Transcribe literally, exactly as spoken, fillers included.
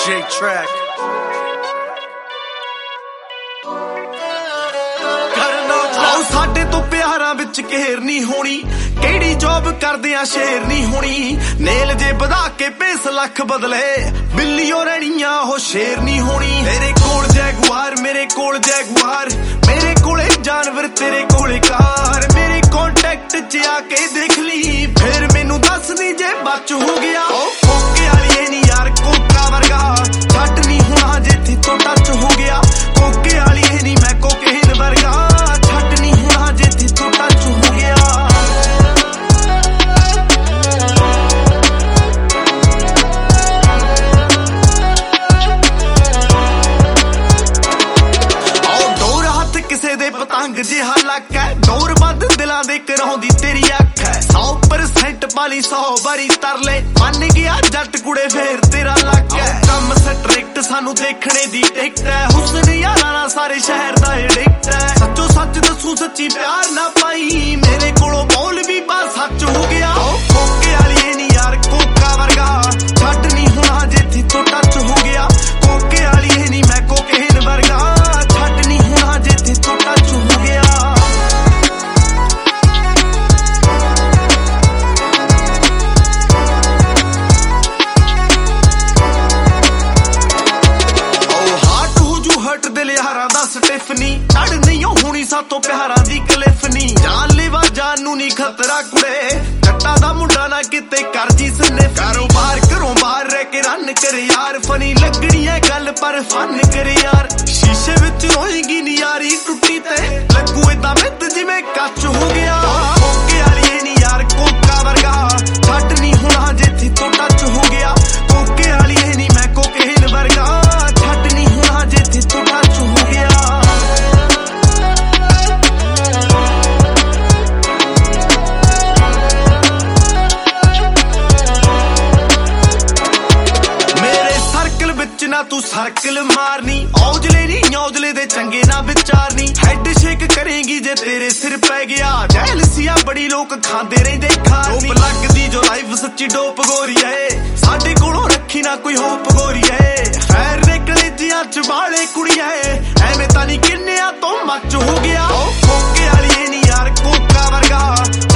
J Track ਸਾਡੇ ਤੋਂ ਪਿਆਰਾਂ ਵਿੱਚ ਘੇਰ ਨਹੀਂ ਹੋਣੀ, ਕਿਹੜੀ ਜੌਬ ਕਰਦੇ ਆ ਸ਼ੇਰ ਨਹੀਂ ਹੋਣੀ। ਨੇਲ ਜੇ ਵਧਾ ਕੇ ਪੇਸ ਲੱਖ ਬਦਲੇ, ਬਿੱਲੀਓ ਰਹਿਣੀਆਂ ਉਹ ਸ਼ੇਰ ਨਹੀਂ ਹੋਣੀ। ਤੇਰੇ ਕੋਲ ਜੈਗੁਆਰ ਮੇਰੇ ਕੋਲ ਜੈਗੁਆਰ, ਮੇਰੇ ਕੋਲੇ ਜਾਨਵਰ ਤੇਰੇ ਕੋਲੇ ਕਾਰ। ਮੇਰੇ ਕੰਟੈਕਟ 'ਚ ਆ ਕੇ ਦੇਖ ਲਈ, ਫੇਰ ਮੈਨੂੰ ਦੱਸਦੀ ਜੇ ਬਚ ਹੋ ਗਿਆ। ਕੋਕੇ ਵਾਲੀ ਨਹੀਂ ਯਾਰ ਕੋਕਾ ਵਰਗਾ, ਛੱਡ ਨਹੀਂ ਹੋਣਾ ਜਿੱਥੇ ਤੋਂ ਟੱਚ ਹੋ ਗਿਆ। ਕੋਕੇ ਵਾਲੀ ਨਹੀਂ ਮੈਂ ਕੋਕੇਨ ਵਰਗਾ, ਛੱਡ ਨਹੀਂ ਹੋਣਾ ਜਿੱਥੇ ਤੋਂ ਟੱਚ ਹੋ ਗਿਆ। ਕਿਸੇ ਦੇ ਪਤੰਗ ਜਿਹਾ ਲੱਕ ਹੈ, ਡੋਰ ਬੰਦ ਦਿਲਾਂ ਦੇ ਕਰਾਉਂਦੀ ਤੇਰੀ ਅੱਖ ਹੈ। ਸੌ ਪਰਸੈਂਟ ਵਾਲੀ ਸੌ ਵਾਰੀ ਤਰਲੇ, ਮੰਨ ਗਿਆ ਜੱਟ ਕੁੜੇ ਫੇਰ ਤੇਰਾ ਲੱਕ ਹੈ। ਕੰਮ ਸਟ੍ਰਿਕਟ ਸਾਨੂੰ ਦੇਖਣੇ ਦੀ ਟਿਕਟ ਹੈ, ਹੁਸਨ ਯਾਰਾਂ ਨਾਲ ਸਾਰੇ ਸ਼ਹਿਰ ਦਾ ਐਡਿਕਟ ਹੈ। ਸੱਚੋ ਸੱਚ ਦੱਸੂ ਸੱਚੀ ਪਿਆਰ ਨਾ ਪਾਈ, ਮੇਰੇ ਕੋਲੋਂ ਬੋਲ ਵੀ ਬਸ ਸੱਚ ਹੋ ਗਿਆ। ਕੋਕੇ ਵਾਲੀ ਨਹੀਂ ਯਾਰ ਕੋਕਾ ਵਰਗਾ, ਛੱਡ ਨਹੀਂ ਹੋਣਾ ਜਿੱਥੇ ਤੋਂ ਟੱਚ ਹੋ ਗਿਆ। ਕੋਕੇ ਵਾਲੀ ਨਹੀਂ ਮੈਂ ਕੋਕੇਨ ਵਰਗਾ, ਛੱਡ ਨਹੀਂ ਹੋਣਾ ਜਿੱਥੇ ਤੋਂ ਟੱਚ ਹੋ ਗਿਆ। ਲਿਹਾਰਾਂ ਦਾ ਸਟਿਫਨੀ ਛੱਡ ਨਹੀਂ ਹੋਣੀ ਸਾਤੋਂ ਪਿਆਰਾਂ ਦੀ ਕਲਿਫ ਨੀ। ਜਾਨ ਲੈਵਾ ਜਾਨ ਨੂੰ ਨੀ ਖਤਰਾ ਕੁੜੇ, ਜੱਟਾਂ ਦਾ ਮੁੰਡਾ ਨਾ ਕਿਤੇ ਕਰ ਜੀ ਸਨਿਫ। ਕਾਰੋਬਾਰ ਘਰੋਂ ਬਾਹਰ ਰਹਿ ਕੇ ਰਨ ਕਰ ਯਾਰ, ਫਨੀ ਲੱਗਣੀ ਹੈ ਗੱਲ ਪਰ ਫਨ ਕਰ ਯਾਰ। ਸ਼ੀਸ਼ੇ ਵਿੱਚ ਰੋਏਗੀ ਨੀ ਯਾਰੀ ਟੁੱਟੀ ਤੇ, ਲੱਗੂ ਏਦਾਂ ਮਿੱਤ ਜਿਵੇਂ ਕੱਚ ਹੋ ਗਿਆ। ਕੋਕੇ ਵਾਲੀ ਨੀ ਯਾਰ ਕੋਕਾ ਵਰਗਾ, ਛੱਡ ਨਹੀਂ ਹੋਣਾ ਜਿੱਥੇ ਤੋਂ ਟੱਚ ਹੋ ਗਿਆ। ਕੋਕੇ ਵਾਲੀ ਨੀ ਮੈਂ ਕੋਕੇਨ ਵਰਗਾ, ਛੱਡ ਨਹੀਂ ਹੋਣਾ ਜਿੱਥੇ ਤੋਂ ਟੱਚ ਹੋ ਗਿਆ। ਮੇਰੇ ਸਰਕਲ ਵਿੱਚ ਨਾ ਤੂੰ ਸਰਕਲ ਮਾਰਨੀ, ਔਜਲੇ ਨੀ ਔਜਲੇ ਦੇ ਚੰਗੇ ਨਾ ਵਿਚਾਰਨੀ। ਹੈਡ ਸ਼ੇਕ ਕਰੇਗੀ ਜੇ ਤੇਰੇ ਸਿਰ ਪੈ ਗਿਆ, ਜੈਲਸੀਆ ਬੜੀ ਲੋਕ ਖਾਂਦੇ ਰਹਿੰਦੇ ਖਾਰਨੀ। ਡੋਪ ਲੱਗਦੀ ਜੋ ਲਾਈਫ ਸੱਚੀ ਡੋਪ ਗੋਰੀ ਏ, ਸਾਡੇ ਕੋਲੋਂ ਰੱਖੀ ਨਾ ਕੋਈ ਹੋਪ ਗੋਰੀ ਏ। ਫੈਰ ਨੇ ਕਲੇਜੀਆਂ ਚ ਵਾਲੇ ਕੁੜੀਆਂ ਏ, ਐਵੇਂ ਤਾਂ ਨਹੀਂ ਕਿੰਨਿਆਂ ਤੋਂ ਮੱਚ ਹੋ ਗਿਆ। ਕੋਕੇ ਵਾਲੀ ਨੀ ਯਾਰ ਕੋਕਾ ਵਰਗਾ,